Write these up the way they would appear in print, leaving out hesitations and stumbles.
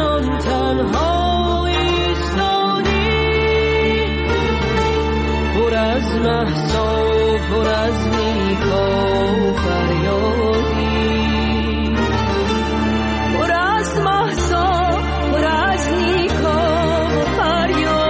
چنان تنها ایستادی، پر از مهسا پر از نیکا فریادی، پر از مهسا پر از نیکا فریادی.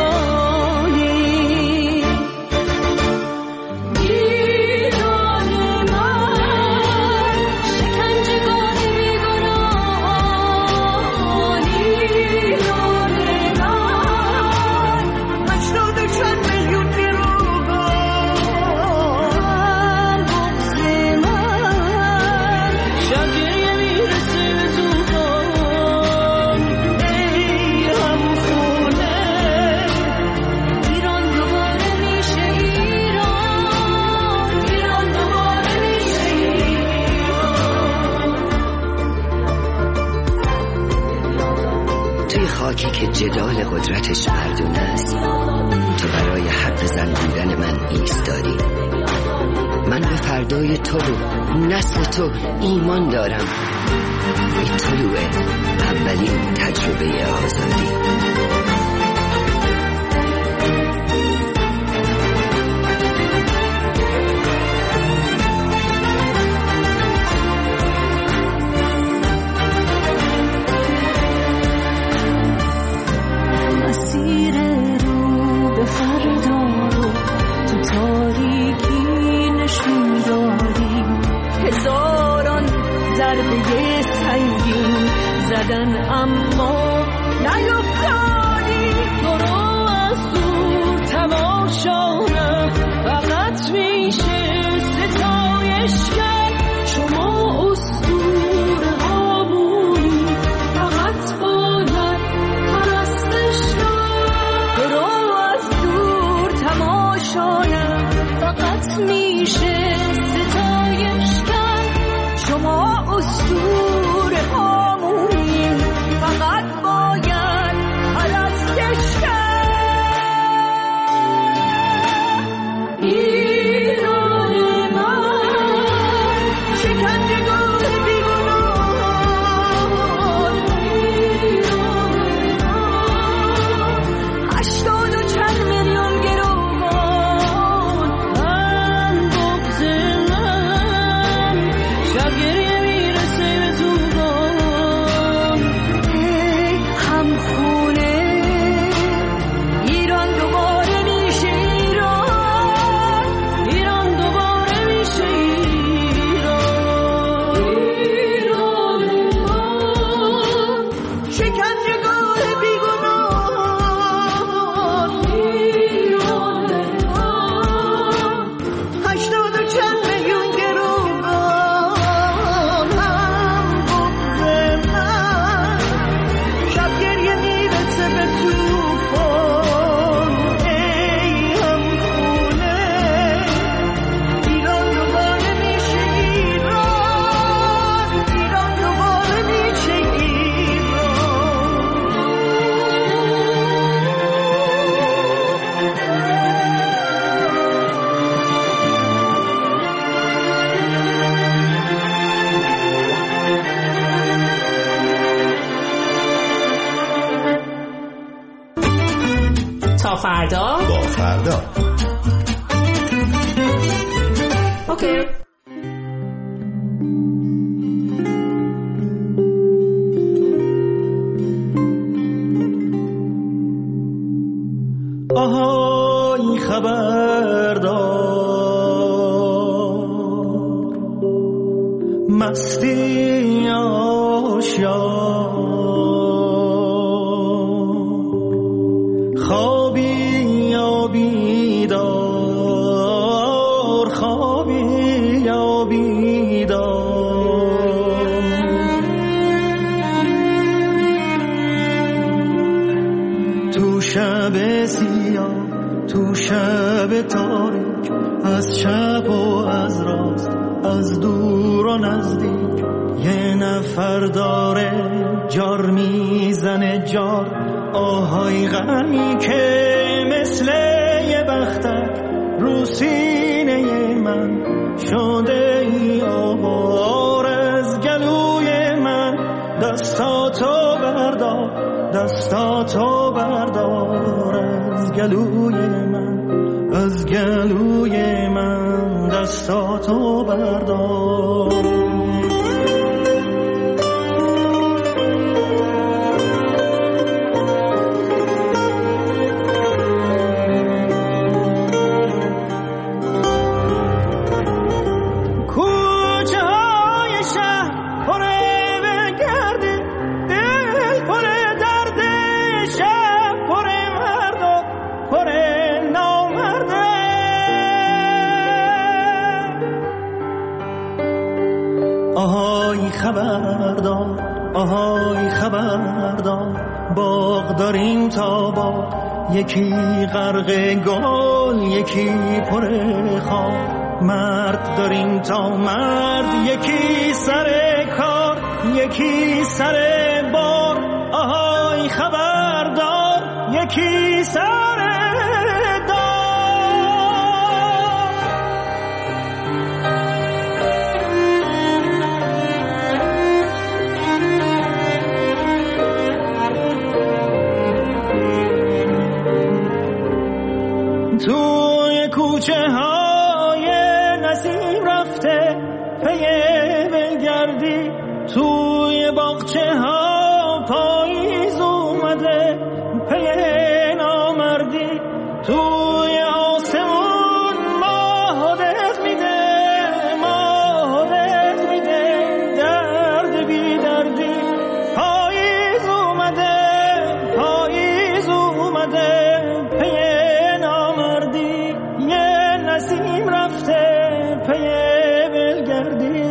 خاکی که جدال قدرتش مردونه است، تو برای حرف زن بودن من ایستادی. من به فردای تو و نسل تو ایمان دارم، به طلوع اولین تجربه آزادی. ضربه سنگین زدن اما نیفتادی، تو رو از دور تماشا فقط میشه ستایش کرد. شما اسطوره هامونی فقط باید پرستش کرد، تو رو از دور تماشا فقط میشه ستایش کرد. شما اسطوره هامونی فقط باید پرستش کرد. ایران من شکنجهگاه بیگناهان، ایران من 80 و چند میلیون گروگان. من بغض من شبگریه میرسه به توبان. ای همخونه ایران دوباره میشه ایران، ایران دوباره میشه ایران. ایران من شکنجهگاه بیگناهان، ایران من 80 و چند میلیون گروگان. هم بغض من شبگریه میرسه به توفان. ای همخونه ایران دوباره میشه ایران، ایران دوباره میشه تا فردا. با فردا. اوکی. آهای خبردار، مستی آشیار، خوابی یا بیدار، خوابی یا بیدار. تو شب سیاه، تو شب تاریک، از چپ و از راست، از دور و نزدیک، یه نفر داره جار میزنه جار. آهای غمی که مثل یه بختک رو سینه من شده ای آوار. از گلوی من دستاتو بردار، دستاتو بردار از گلوی من، از گلوی من دستاتو بردار. خبردار، آهای خبردار، باغ داریم تا باغ، یکی غرق گل یکی پر خار. مرد داریم تا مرد، یکی سر کار یکی سر بار. آهای خبردار، یکی سر توی کوچه های نسیم رفته پی بلگردی، توی باغچه ها پاییز اومده پی نامردی. توی آسمون ماه دق میده، ماه دق میده درد بی دردی. پاییز اومده، پاییز اومده پی نسیم رفته پی بلگردی.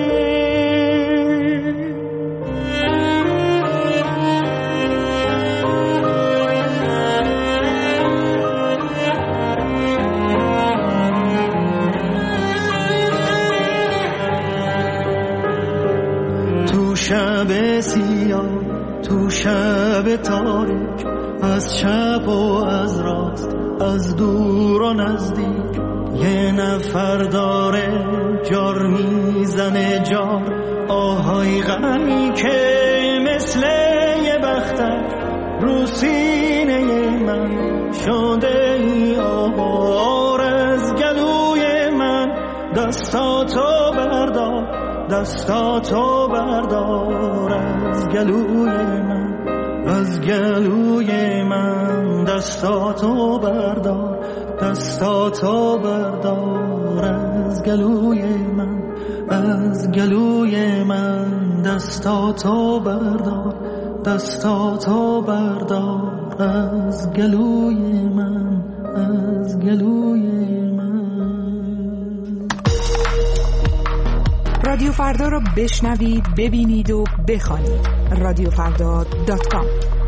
تو شب سیاه، تو شب تاریک، از چپ و از راست، از دور و نزدیک، یه نفر داره جار میزنه جار. آهای غمی که مثل یه بختک رو سینه من شده ای آوار. از گلوی من دستاتو بردار، دستاتو بردار از گلوی من، از گلوی من دستاتو بردار، دستاتو بردار از گلوی من، از گلوی من دستاتو بردار، دستاتو بردار از گلوی من، از گلوی من. رادیو فردا رو بشنوید، ببینید و بخوانید. radiofrda.com.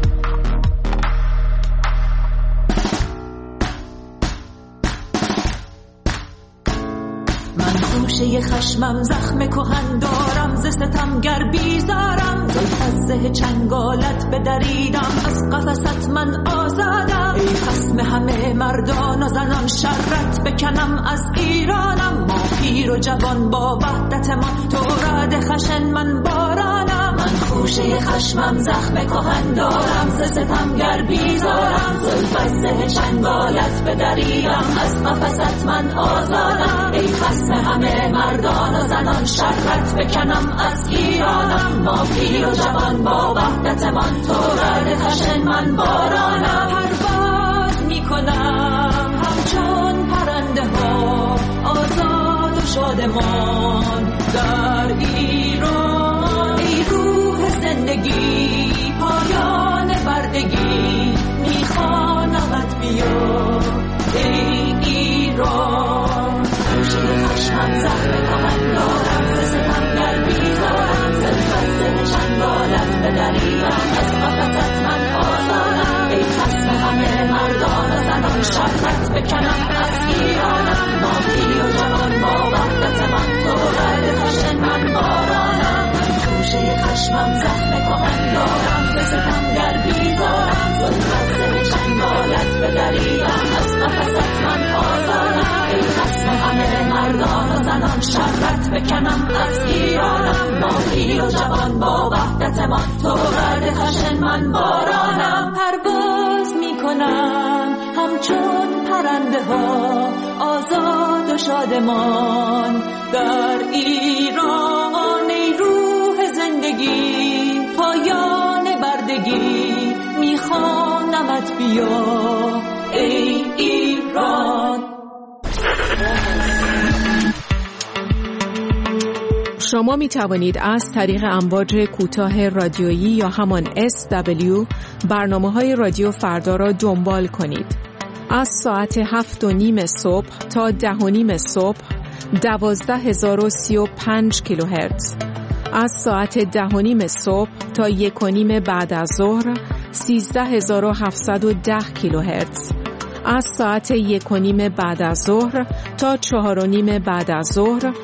گوشه خشمم زخم کهن دارم، ز ستمگر بیزارم. از زه چنگالت بدریدم، از قفست من آزادم. ای خصم همه مردان و زنان، شرت بکنم از ایرانم. ما پیر و جوان با وحدت ما، تو رد خشن من بارانم. من خوشه خشمم زخم کهن دارم، ز ستمگر بیزارم. از زه چنگالت بدریدم، از قفست من آزادم. ای خصم همه مردان و زنان، شرت بکنم از ایرانم. ما پیر و جوان با وحدت من، تو رد خشن من بارانم. پرواز میکنم همچون پرنده ها، آزاد و شادمان در ایران. ای روح زندگی، پایان بردگی، میخوانمت بیا ای ایران. خوشه خشمم زخم کهن دارم، ز ستمگر بیزارم. زلفت چنگالت بدریدم، از قفست من آزادم. ای خصم همه مردان و زنان، شرت بکنم از ایرانم. ما پیر و جوان با وحدت من، تو رد خشن من بارانم. خوشه خشمم زخم کهن دارم، ز ستمگر بیزارم. زلفت چنگالت بدریدم، از قفست من آزادم. ای خصم همه مردان و زنان، شرت بکنم از ایرانم. ما پیر و جوان با وحدت ما، تو رد خشن من بارانم. کنم همچون پرنده ها آزاد و شادمان در ایران. ای روح زندگی پایان بردگی میخوانمت بیا ای ایران. شما می توانید از طریق امواج کوتاه رادیویی یا همان SW برنامه‌های رادیو فردا را دنبال کنید. از ساعت 7:30 صبح تا 10:30 صبح 12035 کیلوهرتز. از ساعت 10:30 صبح تا 1:30 بعد از ظهر 13710 کیلوهرتز. از ساعت 1:30 بعد از ظهر تا 4:30 بعد از ظهر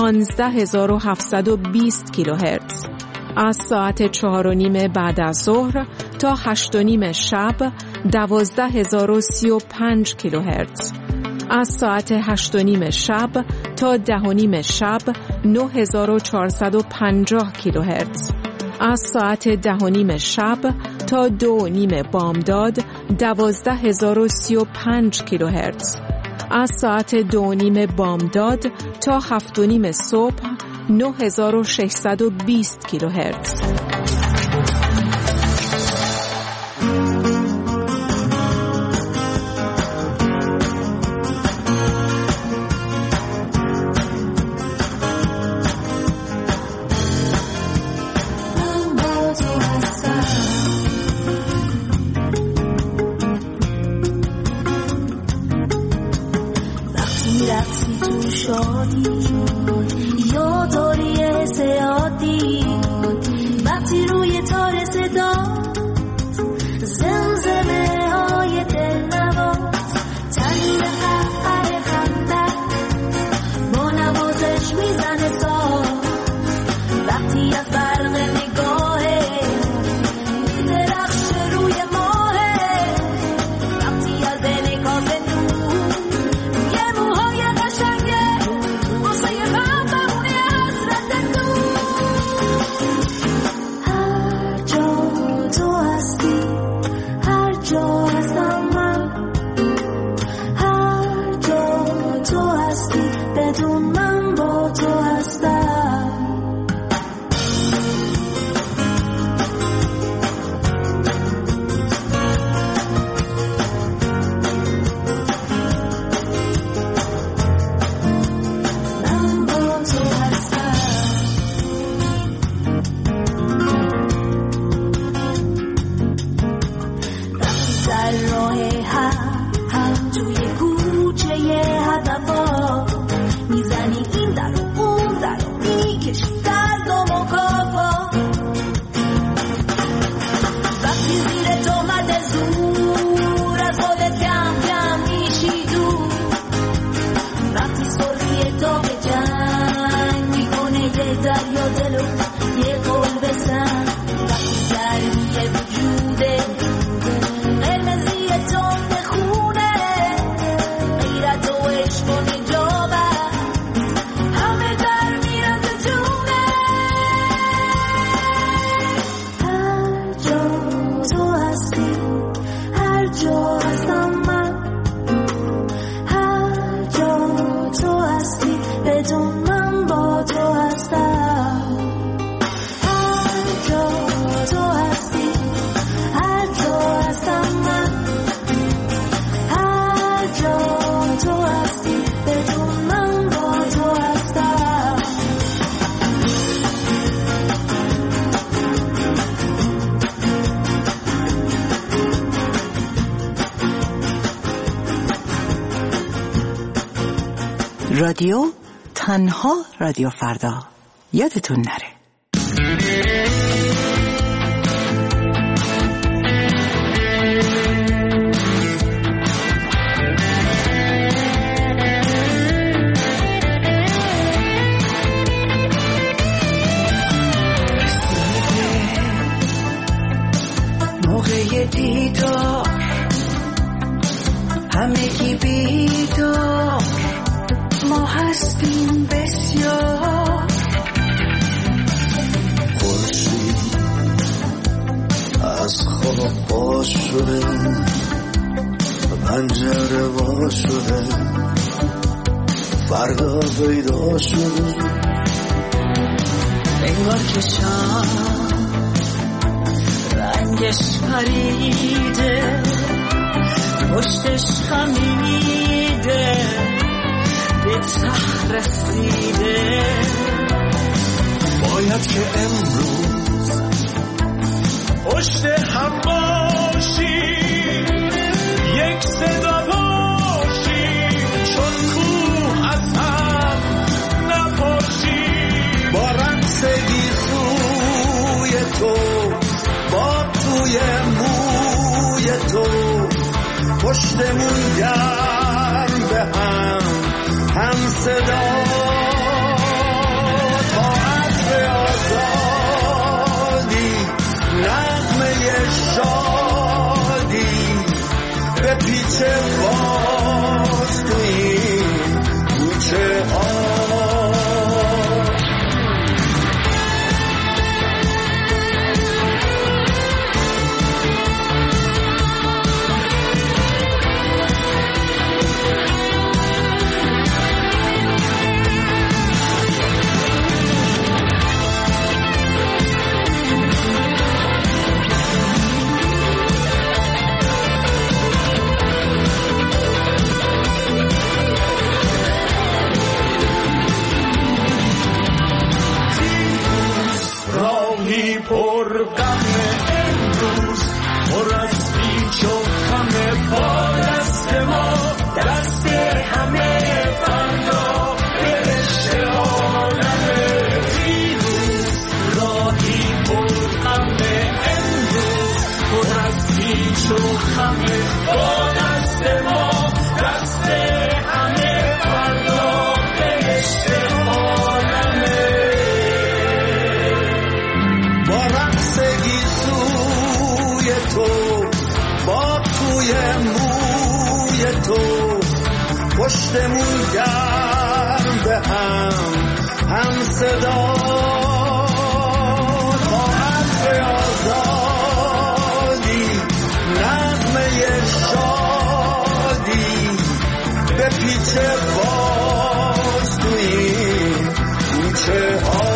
15720 کیلوهرتز. از ساعت 4:30 بعد از ظهر تا 8:30 شب 12035 کیلوهرتز. از ساعت 8:30 شب تا 10:30 شب 9450 کیلوهرتز. از ساعت 10:30 شب تا 2:30 بامداد 12035 کیلوهرتز. از ساعت 2:30 بامداد تا 7:30 صبح 9620 کیلوهرتز. رادیو تنها رادیو فردا، یادتون نره. موقع دیدار همگی بیدار، ما هستیم بسیار. خورشید از خواب باز شده، پنجره وا شده فردا پیدا شده انگار که شام رنگش پریده پشتش خمیده به ته رسیده باید که امروز پشت هم باشی یک صدا باشی چون کوه از هم نباشی با رقصگی سوی تو با توی موی تو پشتمون گرم به هم صدا تا عطر آزادی نغمه شادی به پیچ باز تو این کوچه ها پر غم امروز پر از پیچ و خم با دست ما دست همه فردا برشته عالمه دیروز راهی پر غم امروز پر از پیچ و خم با دست ما دست همه فردا برشته پشتمون گرم به هم صدا تا عطر آزادی نغمه شادی به پیچ باز تو این کوچه ها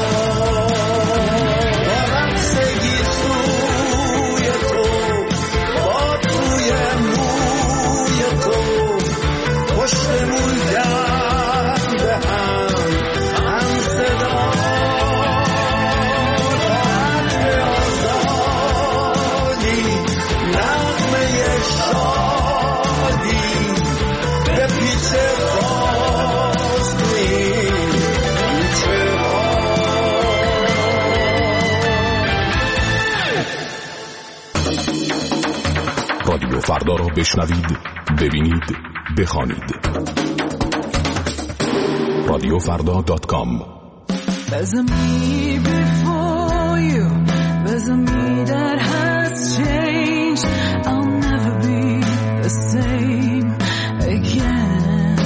با رقصگی سوی تو با توی موی تو پشتمون گرم به هم صدا تا عطر آزادی نغمه شادی به پیچ باز تو این کوچه ها رادیو فردا را بشنوید، ببینید، بخوانید. radiofrda.com. There's a me before you, there's a me that has changed. I'll never be the same again.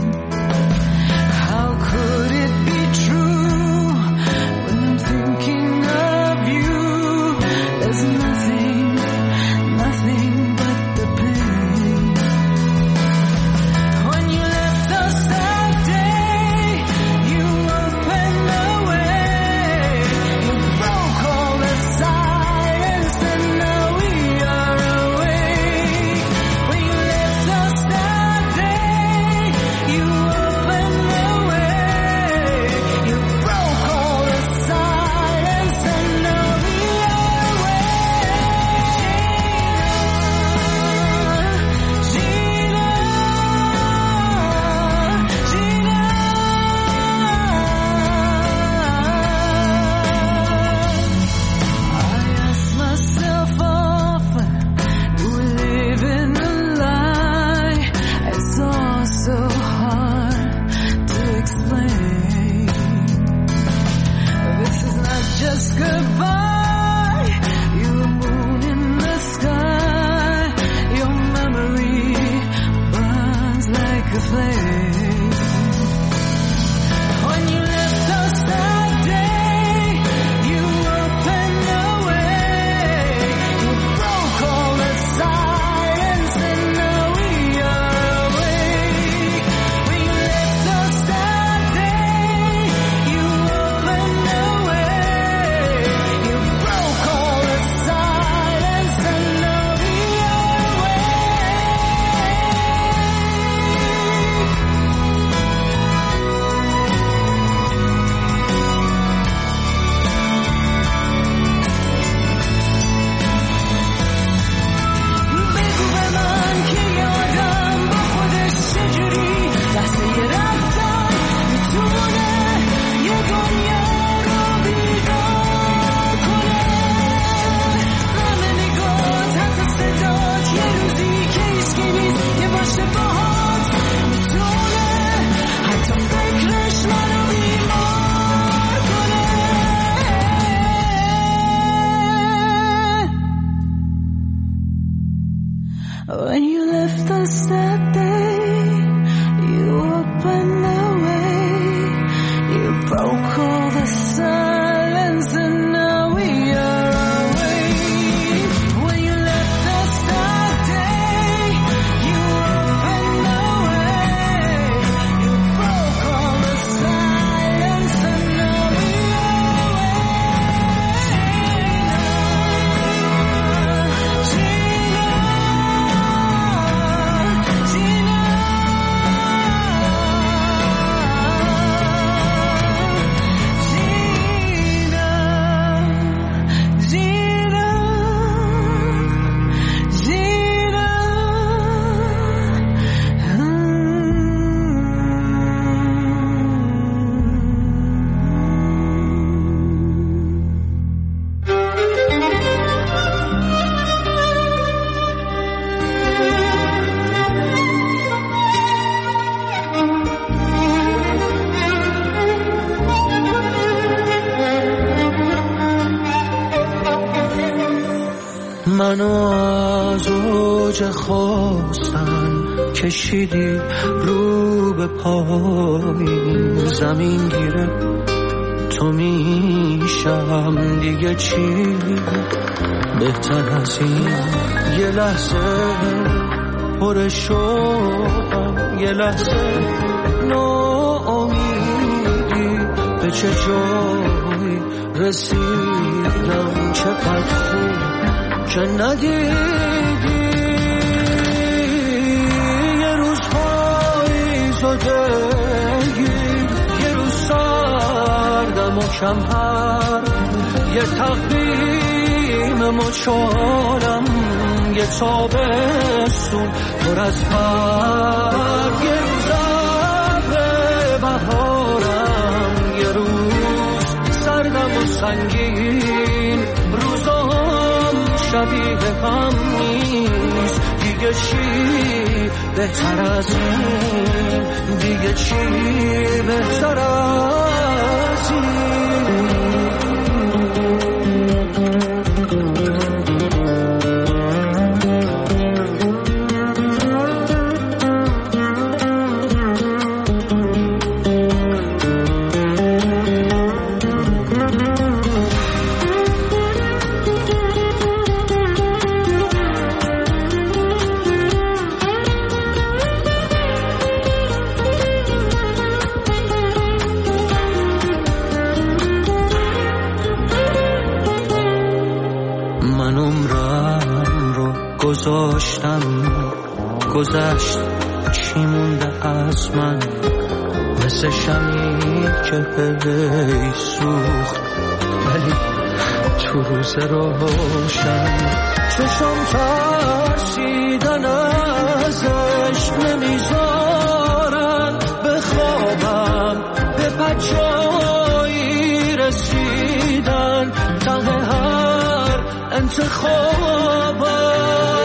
How could it be true when I'm thinking of you? There's nothing but the pain. When you left us that day, you opened the way. You broke all the silence. When you left us that day, you opened the way, you broke all the silence, and now we are away. When you left us that day, you opened the way, you broke all the silence, and now we are منو از اوج خواستن کشیدی رو به پایین، زمین گیره تو میشم دیگه چی بهتر از این. یه لحظه پر شوقم، یه لحظه ناامیدی، به چه جایی رسیدم، چقدر خوب که ندیدی. یه روز پایی زدگی، یه روز سردم و کم هر، یه تقویم مچالم، یه تابستون پر از پر، یه روز ابر بهارم، یه روز سردم و سنگین، شبیه هم نیست دیگه. چی بهتر از این، دیگه چی بهتر از این. گذشت چی مونده از من، مثل شمعی که هی سوخت ولی تو روز روشن. چشم ترسیدن ازش نمیذارن بخوابم، به بجایی رسیدن ته هر انتخابم.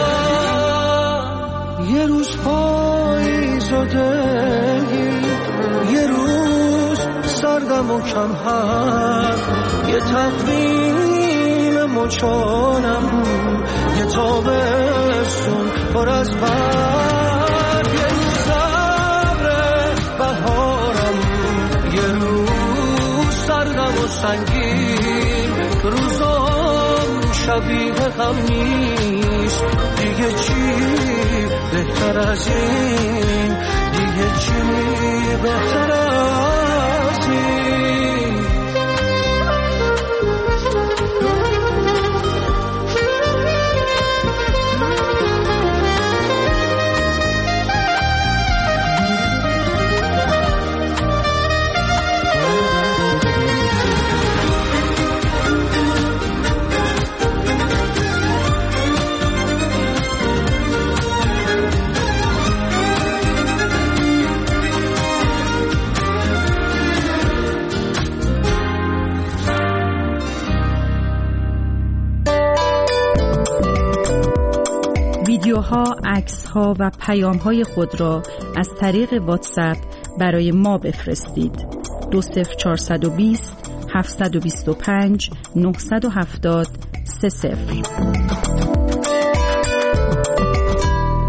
یه روز پایی زدگی، یه روز سردم و کم هر، یه تقویم مچانم، یه تابستون پر از برگ، یه روز ابر بهارم، یه روز سردم و سنگین، روزام شبیه هم نیست دیگه. چی بهتر از این، دیگه چی بهتر از این. ویدیوها، عکس‌ها و پیام‌های خود را از طریق واتساپ برای ما بفرستید. 20420 725 970 30.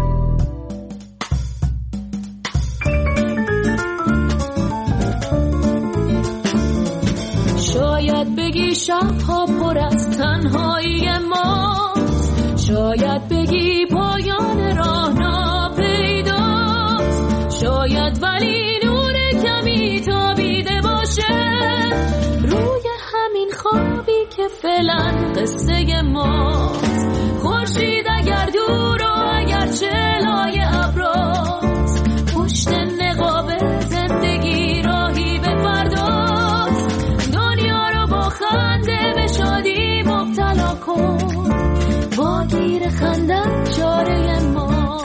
شاید بگی پایان راه ناپیداست، شاید ولی نور کمی تابیده باشه روی همین خوابی که فعلا قصه ماست. خورشید اگر دور و اگر چلای ابراست، پشت نقاب زندگی راهی به فرداست. دنیا رو با خنده به شادی مبتلا کن، با گیر خندن چاره ما.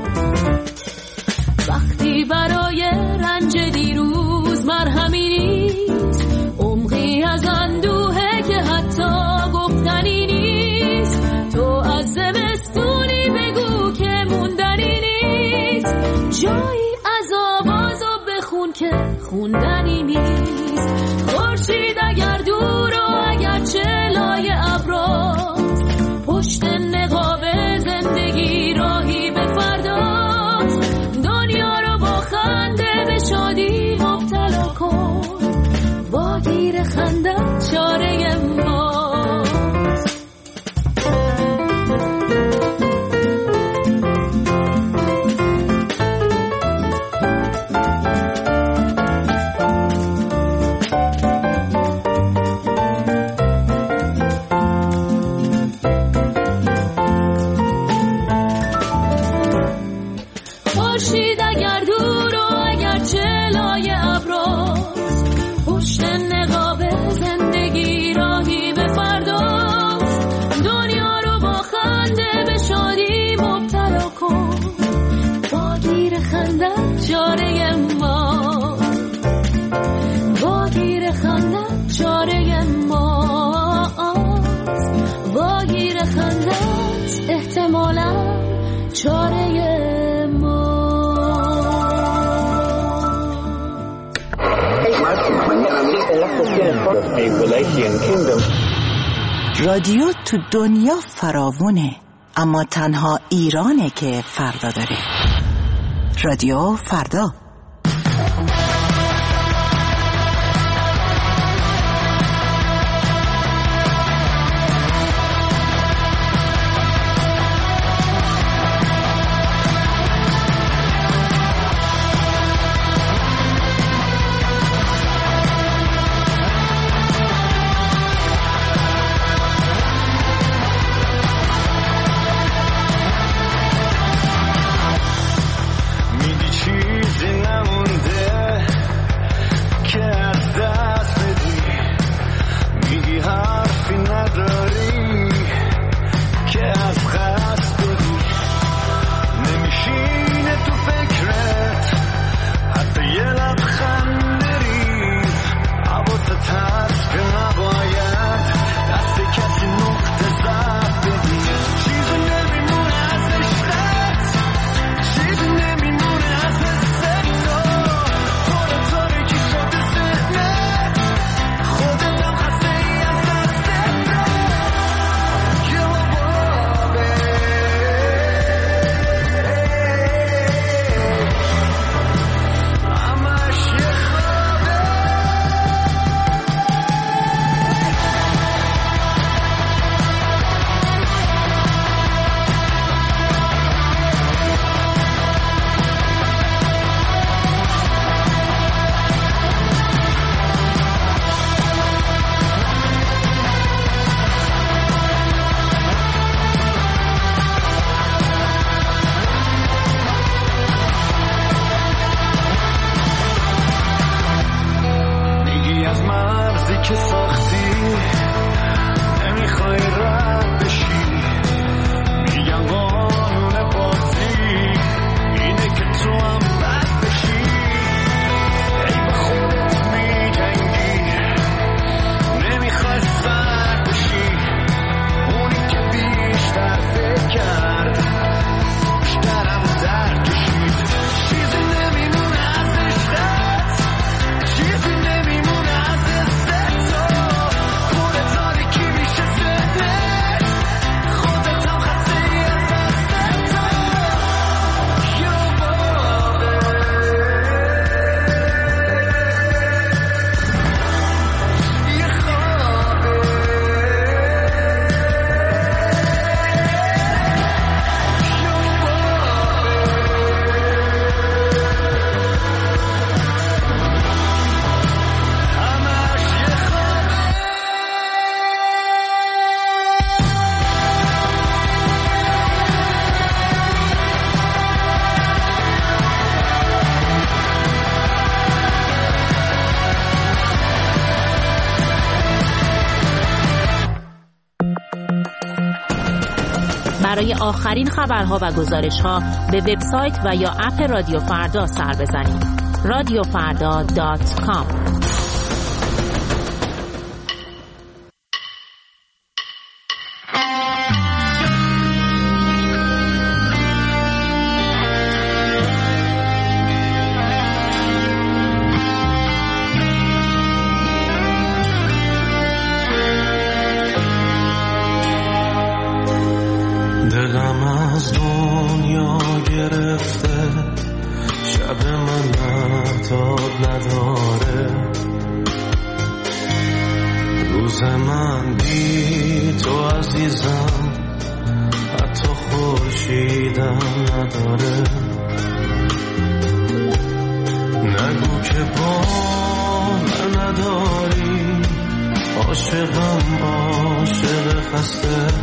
وقتی برای رنج دیروز مرهمی نیست، عمقی از اندوهه که حتی گفتنی نیست. تو از زمستونی بگو که موندنی نیست، جایی از آوازو بخون که خوندنی نیست. خورشید اگر دور و اگر چلای ابراست، پشت نقاب زندگی راهی به فرداست. دنیا رو با خنده به شادی مبتلا کن، با گیر خندن چاره ماست. خورشید اگر دور و اگر چلای ابراست، پشت نقاب زندگی راهی به فرداست. دنیا رو با خنده به شادی مبتلا کن، با گیر خندن چاره ما، با گیر خندن چاره ما، با گیر خندن احتمالا چاره رادیو تو دنیا فراوونه، اما تنها ایرانه که فردا داره. رادیو فردا. چیزی برای آخرین خبرها و گزارش‌ها به وبسایت و یا اپ رادیو فردا سر بزنید. radiofarda.com. دلم از دنیا گرفته، شب من مهتاب نداره، روز من بی تو عزیزم حتی خورشیدم نداره. نگو که با من نداری، عاشقم عاشق خسته،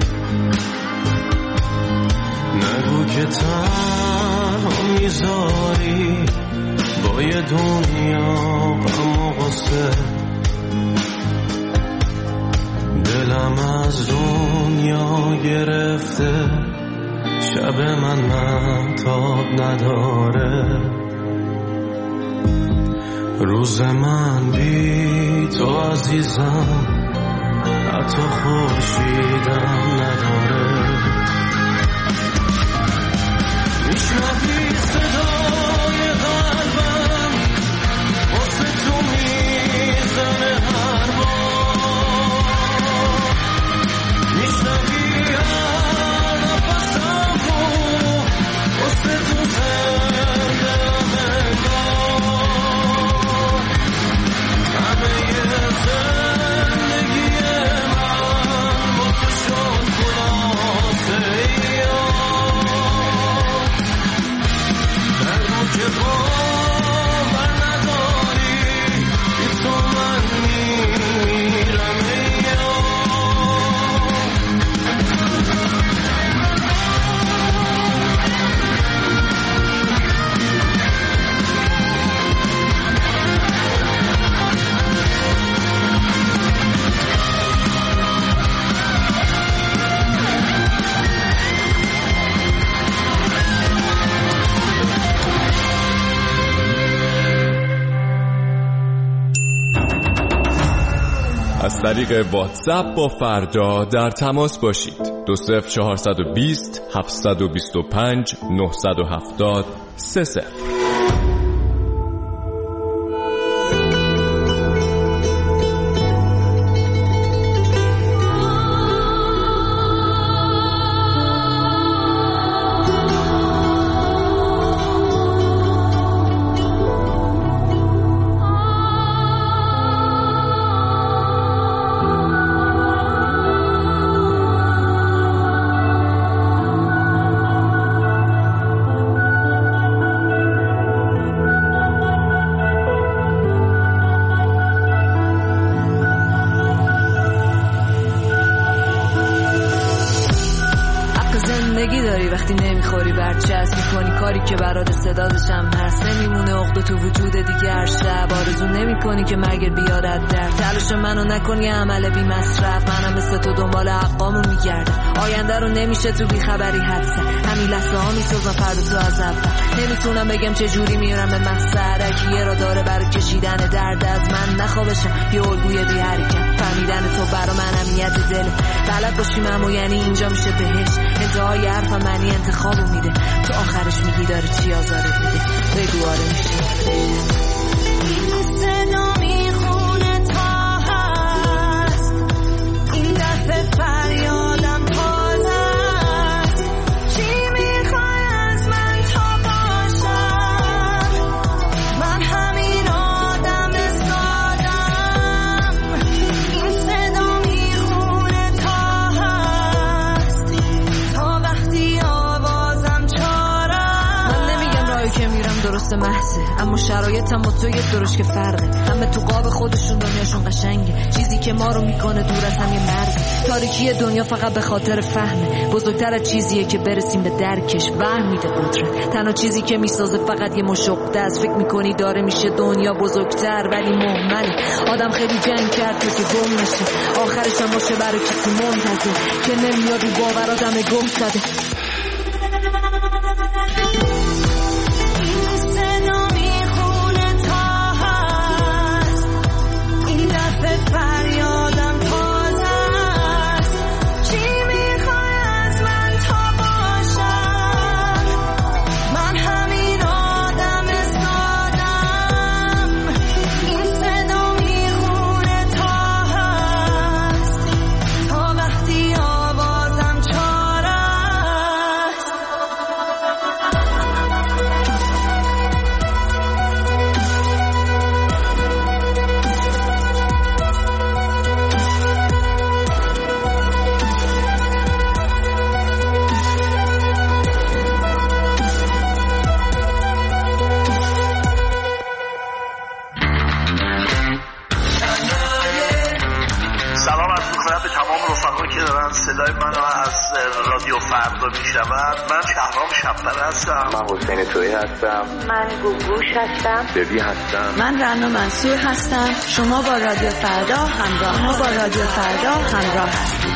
نگو که تنها میذاری با یه دنیا غم و غصه. دلم از دنیا گرفته، شب من مهتاب نداره، روز من بی تو عزیزم حتی خورشیدم نداره. میشنوی صدای قلبم واسه تو میزنه هر بار، میشنوی هر نفسمو واسه تو دلم انگار، همه زندگی من با تو شد خلاصه که باور نداری که تو من میرم از طریق واتساپ با فردا در تماس باشید. 20420 725 970 30. وقتی نمیخوری برچسب میکنی کاری که برات صدادشم هست، نمیمونه عقده تو وجود دیگر شب، آرزو نمیکنی که مرگ بیارد در تلاش منو نکنی عمل بی مصرف، منم مثل تو دنبال حقامو میگردم، آینده رو نمیشه تو بیخبری حدسه، همین لحظه ها میسازم فردا تو از اول، نمیتونم بگم چه جوری میرم به مقصد، کیه را داره برای کشیدن درد از من نخوابشم یه الگوی بی حرکت، فهمیدن تو برا من امنیت دل، بلد باشیم اما یعنی اینجا میشه بهش، انتهای حرفم معنی انتخابو میده، تو آخرش میگی داره چی آزارت میده، بگو آره میشه صدا میخونه تا هست، این دفعه فریادم تازه است، چی میخوای از من تا باشم، من همین آدم سادم، این صدا میخونه تا هست، تا وقتی آوازم چارم، من نمیگم راهی که میرم درست واسه محضه، اما شرایطم با تو یه درش که فرقه. همه تو قاب خودشون دنیاشون قشنگه، چیزی که ما رو میکنه دور از هم یه مرزه. تاریکی دنیا فقط به خاطر فهمه، بزرگتر از چیزیه که برسیم به درکش. وهم میده قدرت، تنها چیزی که میسازه فقط یه مشقه است. فکر میکنی داره میشه دنیا بزرگتر ولی مهمله. آدم خیلی جنگ کرد تا که گم نشه، آخرش هم باشه برای کسی منتظر که نمیاد رو باور آدم گم زده. صدای منو از رادیو فردا میشنوند. من شهرام شب‌پر هستم. من حسین تویی هستم. من گوگوش هستم. ببی هستم. من رنا منصور هستم. شما با رادیو فردا همراه هستید.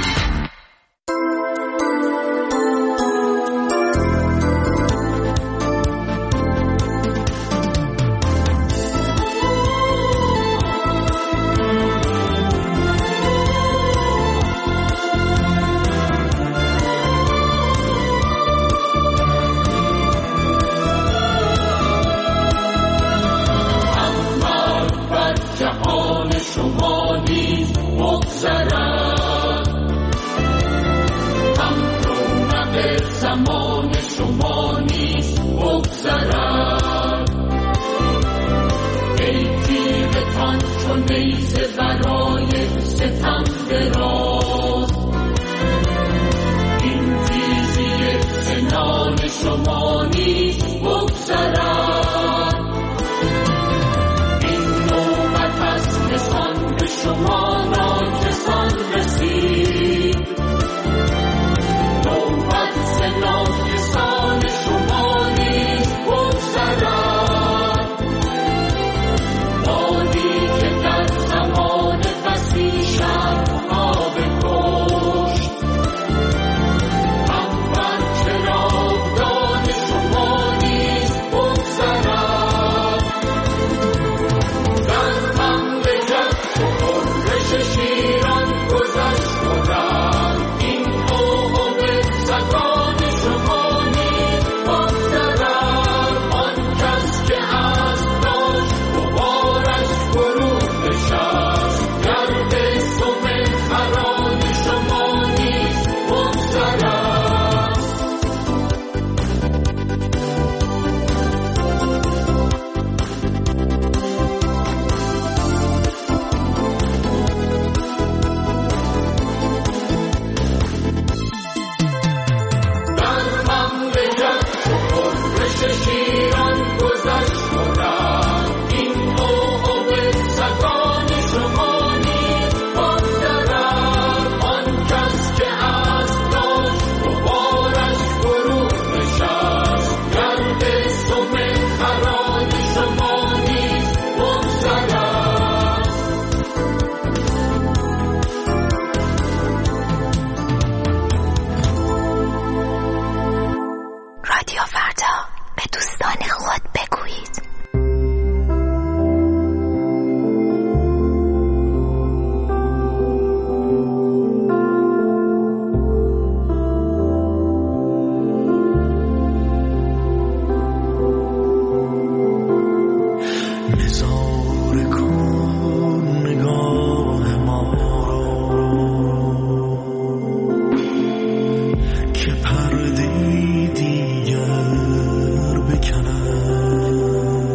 پرده دیگر بکنم.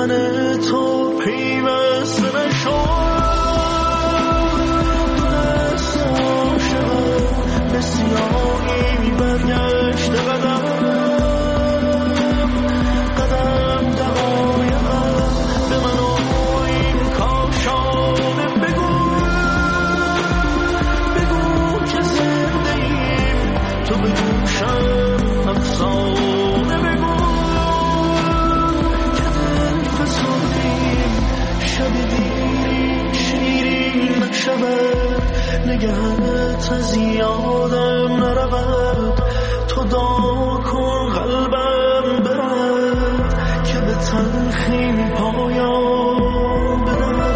تن تو پیوسته نشد دست عاشقم به سیاهی برگشت قدم دقایقم به من و این کاشانه بگو که زنده ایم تو به گوشم افسانه بگو که دل فسردیم شب دیری شیرین نشود نگهت از یادم نرود تو دعا کن قلبم برد که به تلخی پایان بدود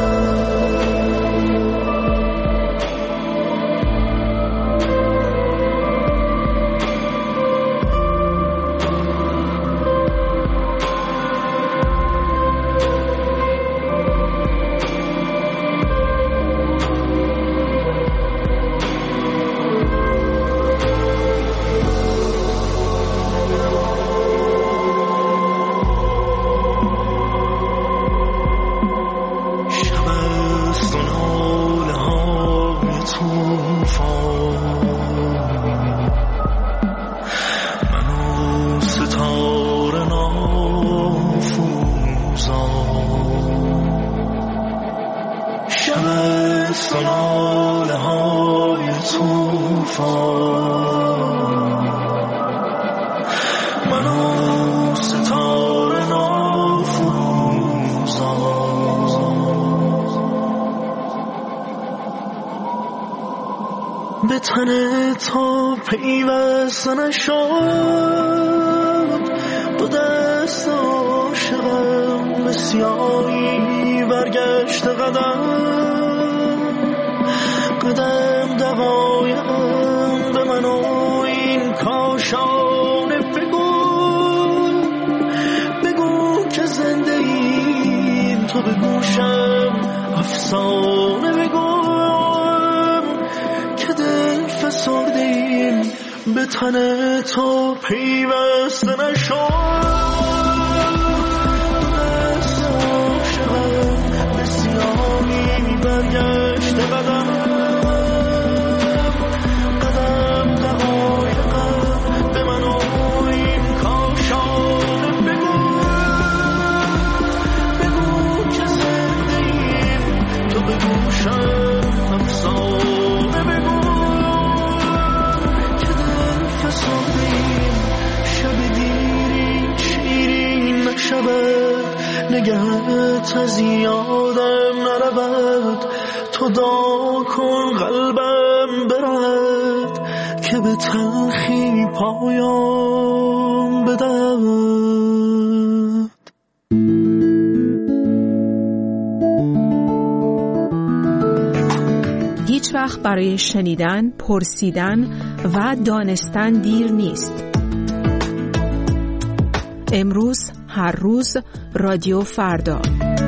به تن تو پیوسته نشد دو دست عاشقم به سیاهی برگشت قدم دقایقم به من و این کاشانه بگو که زنده ایم تو به گوشم افسانه بگو فسردیم به تن تو پیوسته نشد دست عاشقم به سیاهی برگشت قدم دقایقم به من و این کاشانه بگو که زنده ایم تو به گوشم افسانه بگو شب دیری شیرین نشود نگهت از یادم نرود تو دعا کن قلبم برد که به تلخی پایان بدود. هیچ وقت برای شنیدن، پرسیدن و دانستن دیر نیست. امروز، هر روز، رادیو فردا.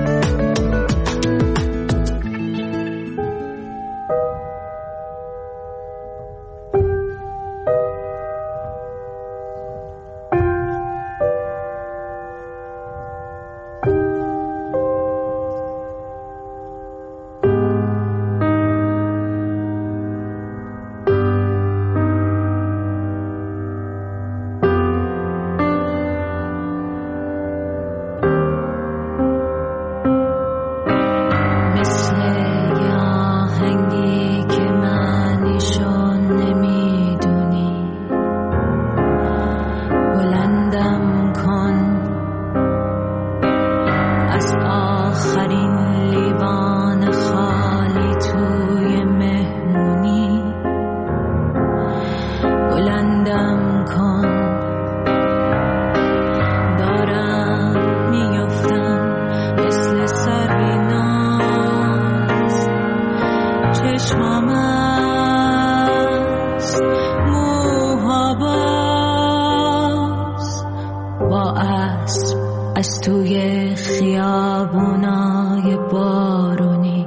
از توی خیابونای بارونی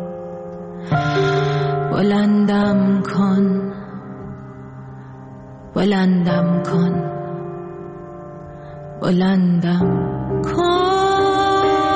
بلندم کن، بلندم کن، بلندم کن.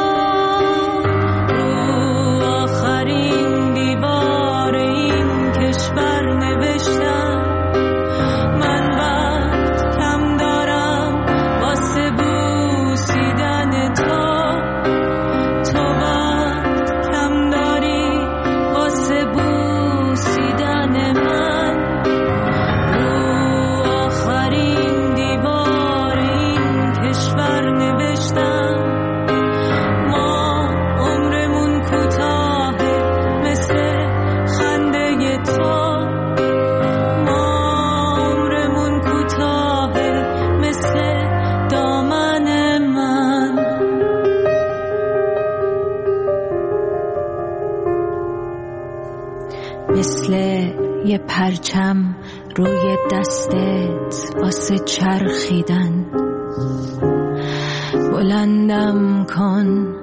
پرچم روی دستت واسه چرخیدن، بلندم کن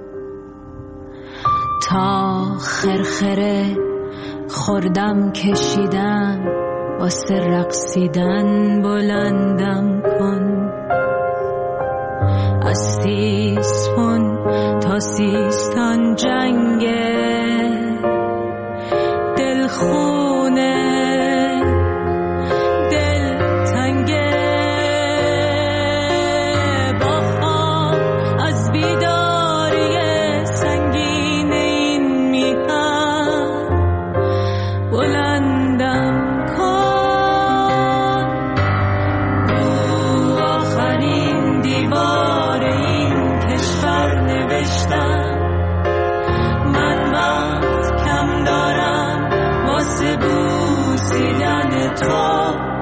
تا خرخره خوردم کشیدم واسه رقصیدن، بلندم کن از سیسفون تا سیستان جنگه دلخونه دلتنگه، با خواب از بیداری سنگین این میهن بلندم کن رو آخرین دیوار این کشور نوشتم من وقت کم دارم واسه بوسیدن تو.